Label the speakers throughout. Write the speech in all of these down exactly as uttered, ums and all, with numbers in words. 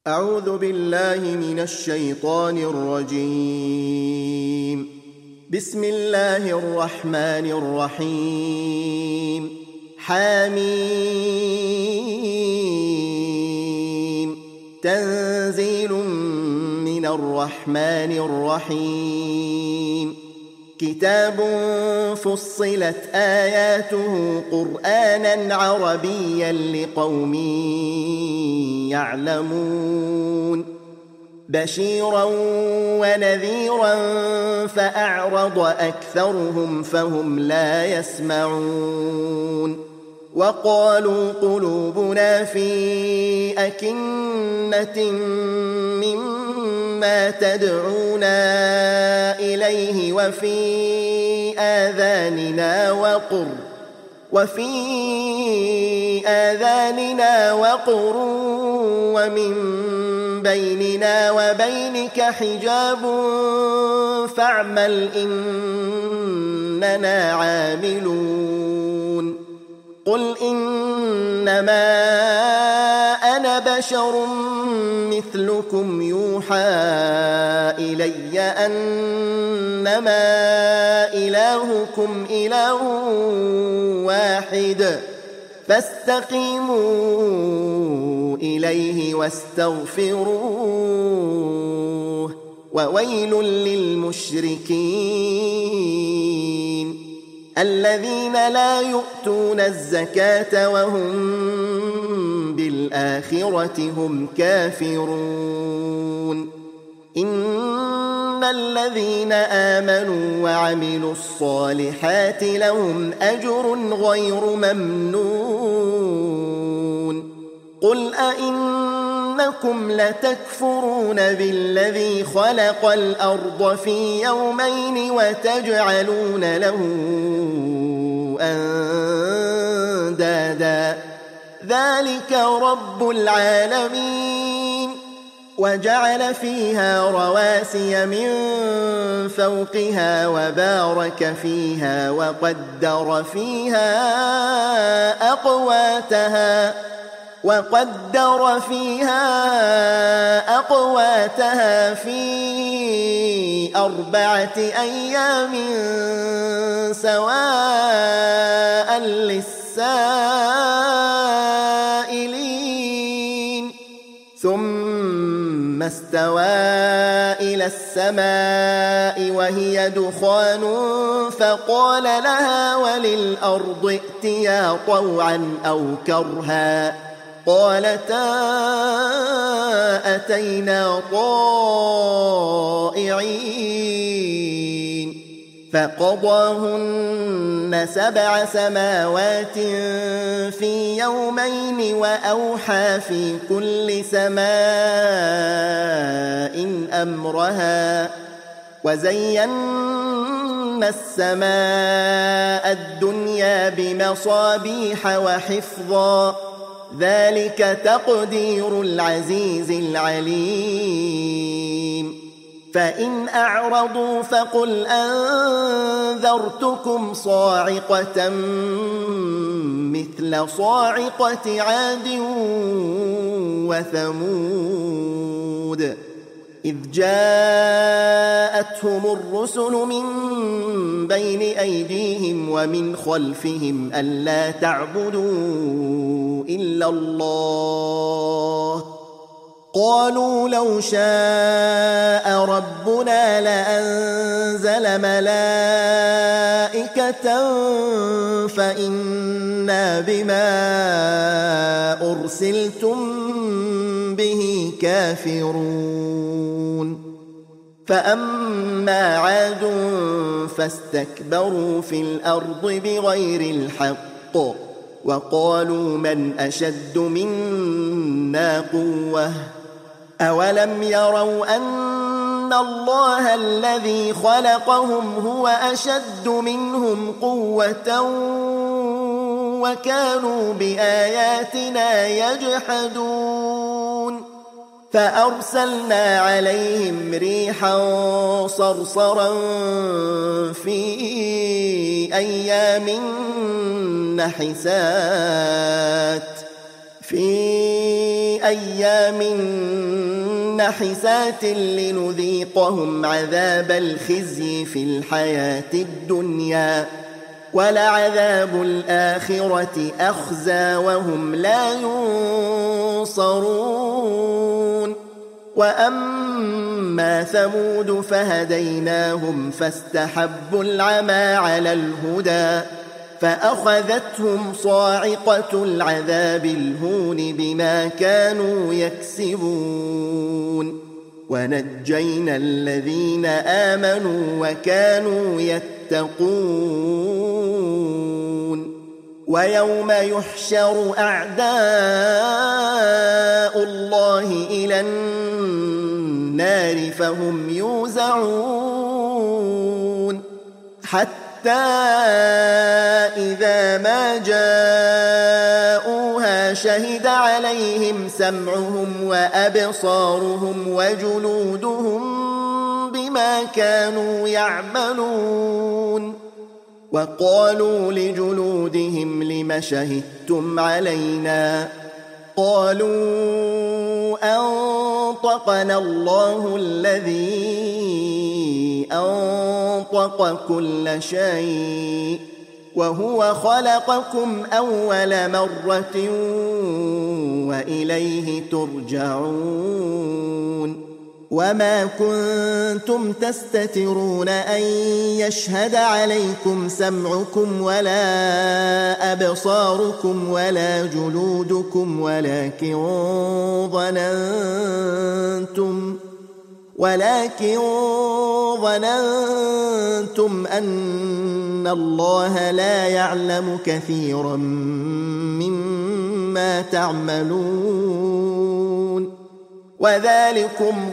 Speaker 1: أعوذ بالله من الشيطان الرجيم. بسم الله الرحمن الرحيم. حميم. تنزيل من الرحمن الرحيم. كتاب فصلت آياته قرآنا عربيا لقوم يعلمون. بشيرا ونذيرا فأعرض أكثرهم فهم لا يسمعون. وقالوا قلوبنا في أكنة مما تدعونا إليه وفي آذاننا وقر وفي آذاننا وقر ومن بيننا وبينك حجاب فاعمل إننا عاملون. قل إنما أنا بشر مثلكم يوحى إلي أنما إلهكم إله واحد فاستقيموا إليه واستغفروه وويل للمشركين الذين لا يؤتون الزكاة وهم بالآخرة هم كافرون. إن الذين آمنوا وعملوا الصالحات لهم أجر غير ممنون. قل أئنكم لتكفرون بالذي خلق الأرض في يومين وتجعلون له أندادا ذلك رب العالمين. وجعل فيها رواسي من فوقها وبارك فيها وقدر فيها أقواتها وقدر فيها أقواتها في أربعة أيام سواء للسائلين. ثم استوى إلى السماء وهي دخان فقال لها وللأرض ائتيا طوعا أو كرها قالتا أتينا طائعين. فقضاهن سبع سماوات في يومين وأوحى في كل سماء أمرها وزينا السماء الدنيا بمصابيح وحفظا ذلك تقدير العزيز العليم. فإن أعرضوا فقل أنذرتكم صاعقة مثل صاعقة عاد وثمود إذ جاءتهم الرسل من بين أيديهم ومن خلفهم ألا تعبدوا إلا الله قالوا لو شاء ربنا لأنزل ملائكة فإنا بما أرسلتم به كافرون. فأما عاد فاستكبروا في الأرض بغير الحق وقالوا من أشد منا قوة أولم يروا أن الله الذي خلقهم هو أشد منهم قوة وكانوا بآياتنا يجحدون. فأرسلنا عليهم ريحا صرصرا في أيام نحسات في أيام نحسات لنذيقهم عذاب الخزي في الحياة الدنيا ولعذاب الآخرة أخزى وهم لا ينصرون وأما ثمود فهديناهم فاستحبوا العمى على الهدى فأخذتهم صاعقة العذاب الهون بما كانوا يكسبون ونجينا الذين آمنوا وكانوا يتقون ويوم يحشر أعداء الله إلى النار فهم يوزعون حتى إذا ما جاءوها شهد عليهم سمعهم وأبصارهم وجلودهم بما كانوا يعملون وقالوا لجلودهم لم شهدتم علينا قالوا أنطقنا الله الذي أنطق كل شيء وهو خلقكم أول مرة وإليه ترجعون وما كنتم تستترون أن يشهد عليكم سمعكم ولا أبصاركم ولا جلودكم ولكن ظننتم ولكن ظننتم أن الله لا يعلم كثيرا مما تعملون وذلكم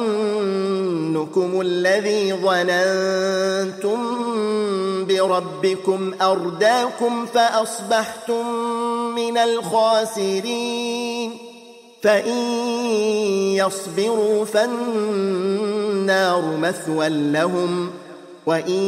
Speaker 1: ظنكم الذي ظننتم بربكم أرداكم فأصبحتم من الخاسرين فإن يصبروا فالنار مثوى لهم وإن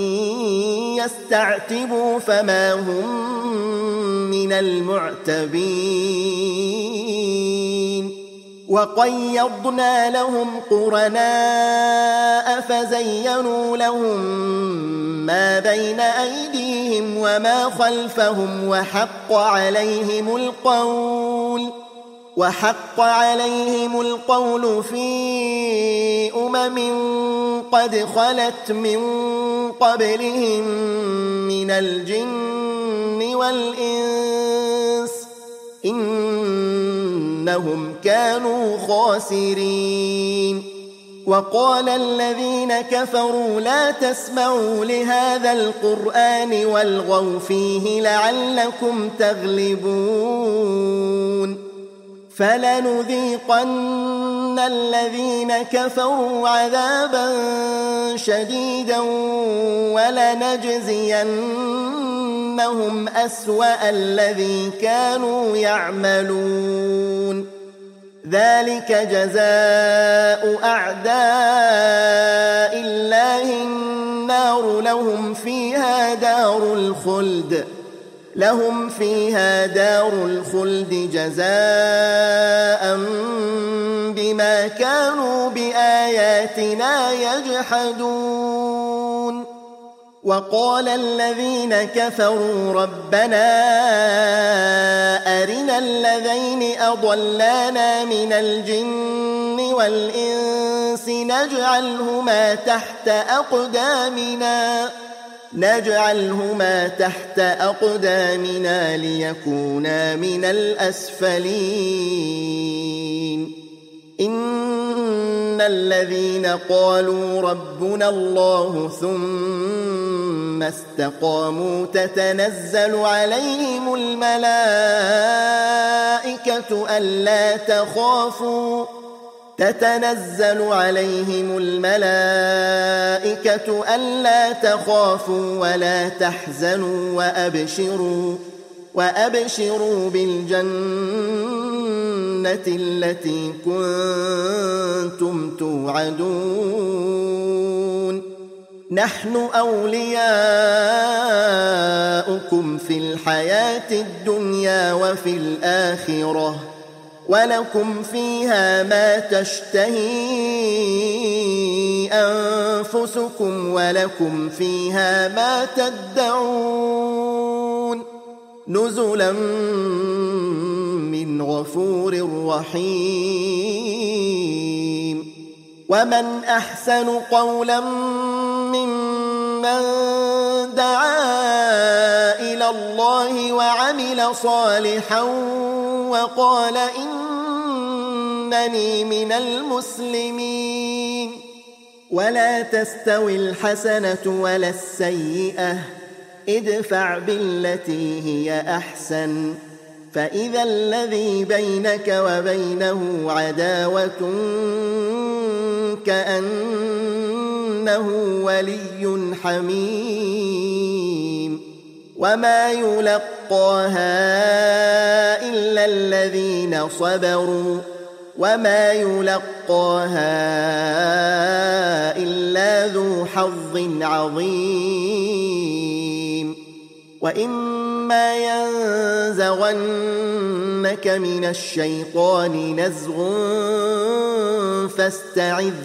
Speaker 1: يستعتبوا فما هم من المعتبين وقيضنا لهم قرناء فزينوا لهم ما بين أيديهم وما خلفهم وحق عليهم القول وحق عليهم القول في أمم قد خلت من قبلهم من الجن والإنس إنهم كانوا خاسرين وقال الذين كفروا لا تسمعوا لهذا القرآن والغوا فيه لعلكم تغلبون فلنذيقن الذين كفروا عذابا شديدا ولنجزينهم أسوأ الذي كانوا يعملون ذلك جزاء أعداء الله النار لهم فيها دار الخلد لهم فيها دار الخلد جزاء بما كانوا بآياتنا يجحدون وقال الذين كفروا ربنا أرنا الذين أضلانا من الجن والإنس نجعلهما تحت أقدامنا نجعلهما تحت أقدامنا ليكونا من الأسفلين إن الذين قالوا ربنا الله ثم استقاموا تتنزل عليهم الملائكة ألا تخافوا تتنزل عليهم الملائكة ألا تخافوا ولا تحزنوا وأبشروا وأبشروا بالجنة التي كنتم توعدون نحن أولياؤكم في الحياة الدنيا وفي الآخرة ولكم فيها ما تشتهي أنفسكم ولكم فيها ما تدعون نزلا من غفور رحيم ومن أحسن قولا ممن دعا إلى الله وعمل صالحا وقال إنني من المسلمين ولا تستوي الحسنة ولا السيئة ادفع بالتي هي أحسن فإذا الذي بينك وبينه عداوة كأنه ولي حميم وما يلقاها إلا الذين صبروا وما يلقاها إلا ذو حظ عظيم وإما ينزغنك من الشيطان نزغ فاستعذ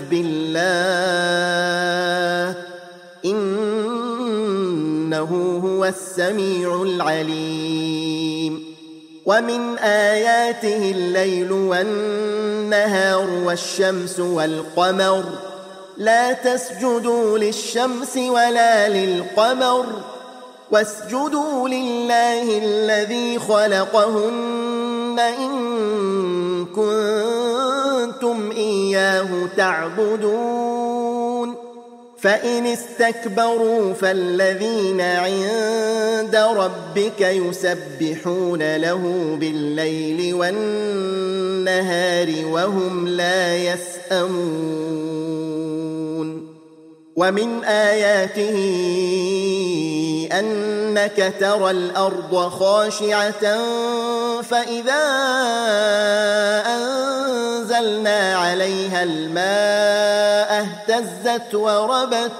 Speaker 1: بالله إنه هو السميع العليم ومن آياته الليل والنهار والشمس والقمر لا تسجدوا للشمس ولا للقمر واسجدوا لله الذي خلقهن إن كنتم إياه تعبدون فإن استكبروا فالذين عند ربك يسبحون له بالليل والنهار وهم لا يسأمون ومن آياته أنك ترى الأرض خاشعة فإذا أنزلنا عليها الماء اهتزت وربت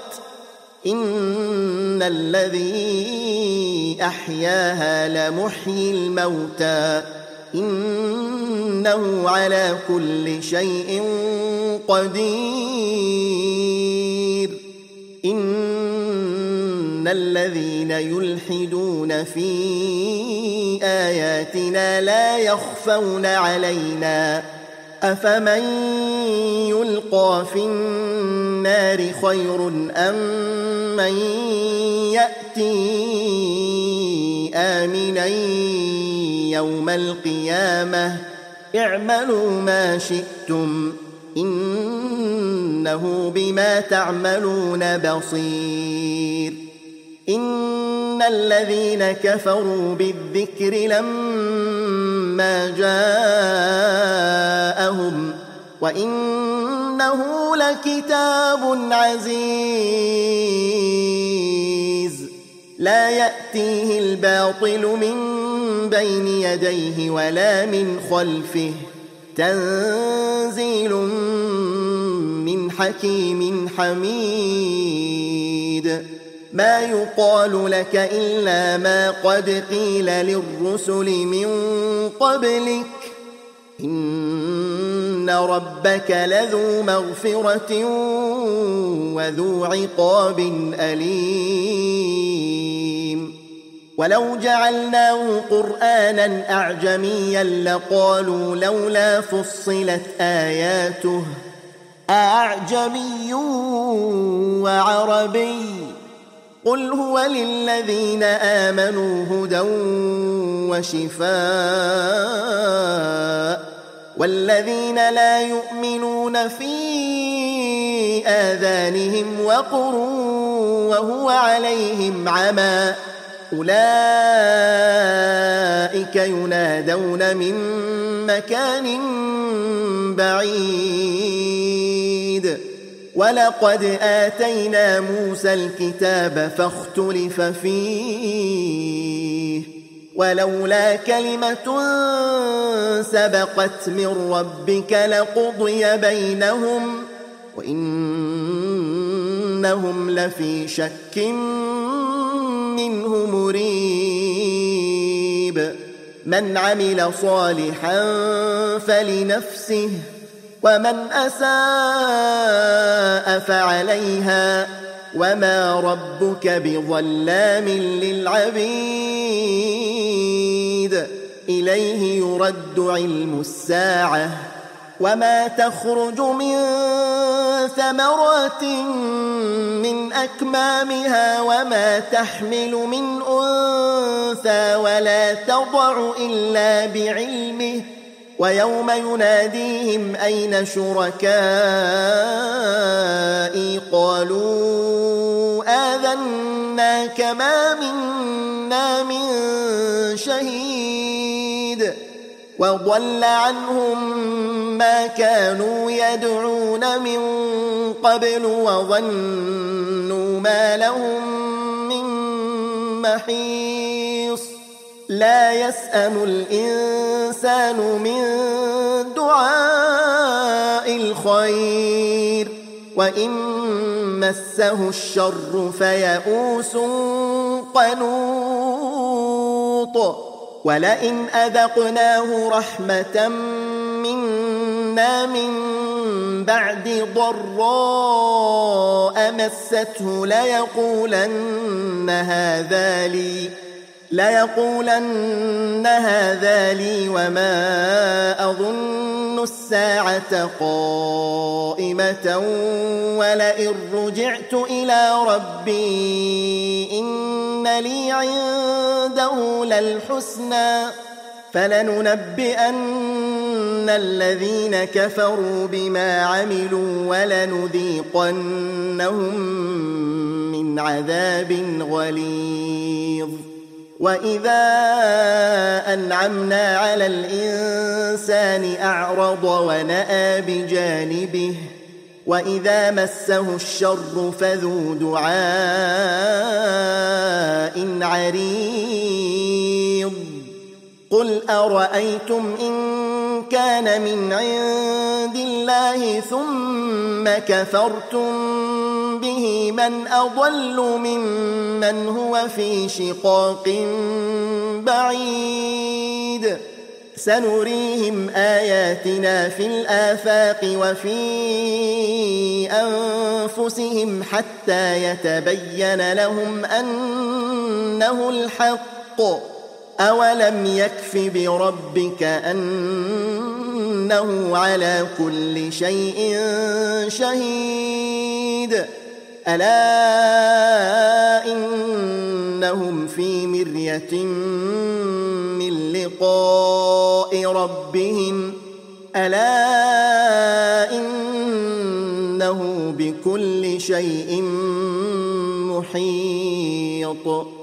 Speaker 1: إن الذي أحياها لمحيي الموتى إنه على كل شيء قدير إن الذين يلحدون في آياتنا لا يخفون علينا أفمن يلقى في النار خير أم من يأتي آمنا يوم القيامة اعملوا ما شئتم إنه بما تعملون بصير إن الذين كفروا بالذكر لما جاءهم وإنه لكتاب عزيز لا يأتيه الباطل من بين يديه ولا من خلفه تنزيل من حكيم حميد ما يقال لك إلا ما قد قيل للرسل من قبلك إن ربك لذو مغفرة وذو عقاب أليم ولو جعلناه قرآنا أعجميا لقالوا لولا فصلت آياته أعجمي وعربي قل هو للذين آمنوا هدى وشفاء والذين لا يؤمنون في آذانهم وقر وهو عليهم عمى أولئك ينادون من مكان بعيد ولقد آتينا موسى الكتاب فاختلف فيه ولولا كلمة سبقت من ربك لقضي بينهم وإنهم لفي شك منه مريب من عمل صالحا فلنفسه ومن أساء فعليها وما ربك بظلام للعبيد إليه يرد علم الساعة وما تخرج من ثمرات من أكمامها وما تحمل من أنثى ولا تضع إلا بعلمه ويوم يناديهم أين شركائي قالوا آذناك ما منا من شهيد وضل عنهم ما كانوا يدعون من قبل وظنوا ما لهم من محيص لا يسأم الإنسان من دعاء الخير وإن مسه الشر فيئوس قنوط ولئن أذقناه رحمة منا من بعد ضراء مسته ليقولن هذا لي ليقولن هذا لي وما أظن الساعة قائمة ولئن رجعت إلى ربي إن لي عنده للحسنى فلننبئن الذين كفروا بما عملوا ولنذيقنهم من عذاب غليظ وإذا أنعمنا على الإنسان أعرض ونأى بجانبه وإذا مسه الشر فذو دعاء عريض قل أرأيتم إن كان من عند الله ثم كفرتم به من أضل ممن هو في شقاق بعيد سنريهم آياتنا في الآفاق وفي أنفسهم حتى يتبين لهم أنه الحق أولم يكف بربك أنه على كل شيء شهيد ألا إنهم في مرية من لقاء ربهم ألا إنه بكل شيء محيط